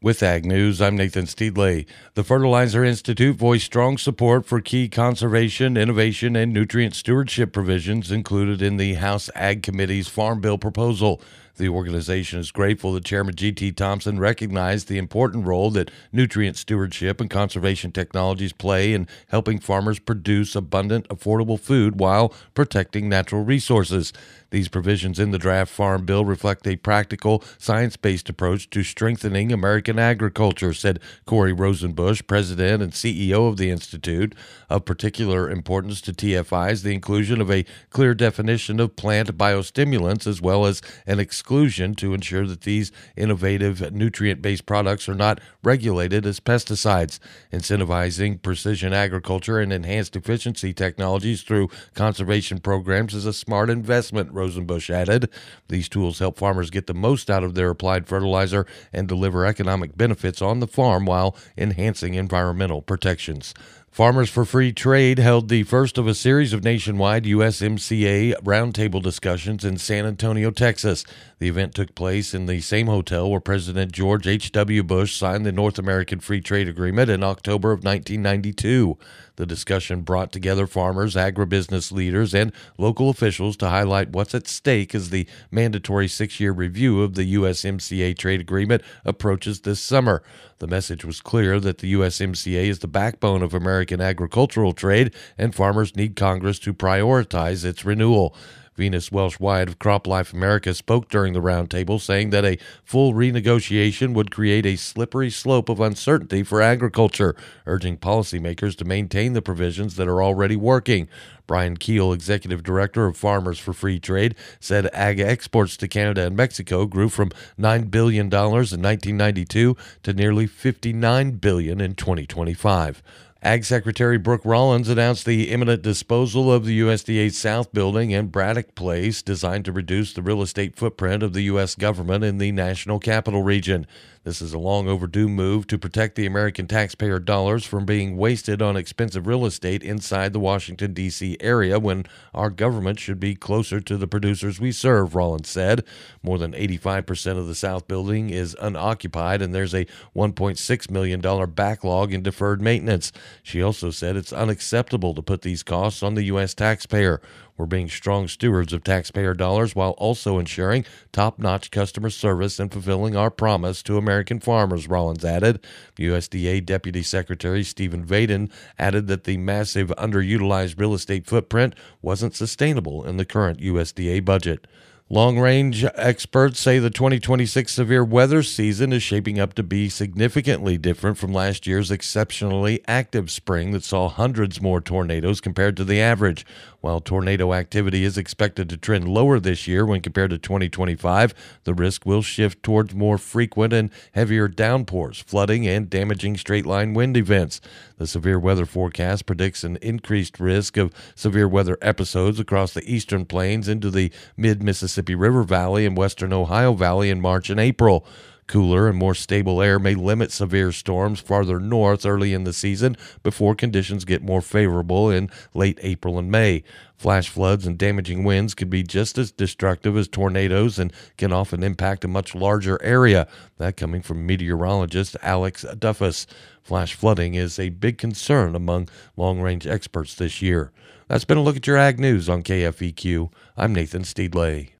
With Ag News, I'm Nathan Steedley. The Fertilizer Institute voiced strong support for key conservation, innovation, and nutrient stewardship provisions included in the House Ag Committee's Farm Bill proposal. The organization is grateful that Chairman G.T. Thompson recognized the important role that nutrient stewardship and conservation technologies play in helping farmers produce abundant, affordable food while protecting natural resources. These provisions in the draft Farm Bill reflect a practical, science-based approach to strengthening American agriculture, said Corey Rosenbusch, president and CEO of the Institute. Of particular importance to TFI is the inclusion of a clear definition of plant biostimulants as well as an exclusion to ensure that these innovative nutrient-based products are not regulated as pesticides. Incentivizing precision agriculture and enhanced efficiency technologies through conservation programs is a smart investment, Rosenbusch added. These tools help farmers get the most out of their applied fertilizer and deliver economic benefits on the farm while enhancing environmental protections. Farmers for Free Trade held the first of a series of nationwide USMCA roundtable discussions in San Antonio, Texas. The event took place in the same hotel where President George H.W. Bush signed the North American Free Trade Agreement in October of 1992. The discussion brought together farmers, agribusiness leaders, and local officials to highlight what's at stake as the mandatory 6-year review of the USMCA trade agreement approaches this summer. The message was clear that the USMCA is the backbone of American agricultural trade, and farmers need Congress to prioritize its renewal. Venus Welsh-Wyatt of CropLife America spoke during the roundtable, saying that a full renegotiation would create a slippery slope of uncertainty for agriculture, urging policymakers to maintain the provisions that are already working. Brian Keel, executive director of Farmers for Free Trade, said ag exports to Canada and Mexico grew from $9 billion in 1992 to nearly $59 billion in 2025. Ag Secretary Brooke Rollins announced the imminent disposal of the USDA's South Building and Braddock Place, designed to reduce the real estate footprint of the U.S. government in the National Capital Region. This is a long overdue move to protect the American taxpayer dollars from being wasted on expensive real estate inside the Washington, D.C. area when our government should be closer to the producers we serve, Rollins said. More than 85% of the South Building is unoccupied, and there's a $1.6 million backlog in deferred maintenance. She also said it's unacceptable to put these costs on the U.S. taxpayer. We're being strong stewards of taxpayer dollars while also ensuring top-notch customer service and fulfilling our promise to American farmers, Rollins added. USDA Deputy Secretary Stephen Vaden added that the massive underutilized real estate footprint wasn't sustainable in the current USDA budget. Long-range experts say the 2026 severe weather season is shaping up to be significantly different from last year's exceptionally active spring that saw hundreds more tornadoes compared to the average. While tornado activity is expected to trend lower this year when compared to 2025, the risk will shift towards more frequent and heavier downpours, flooding, and damaging straight-line wind events. The severe weather forecast predicts an increased risk of severe weather episodes across the eastern plains into the mid-Mississippi River Valley and western Ohio Valley in March and April. Cooler and more stable air may limit severe storms farther north early in the season before conditions get more favorable in late April and May. Flash floods and damaging winds can be just as destructive as tornadoes and can often impact a much larger area. That coming from meteorologist Alex Duffus. Flash flooding is a big concern among long-range experts this year. That's been a look at your Ag News on KFEQ. I'm Nathan Steedley.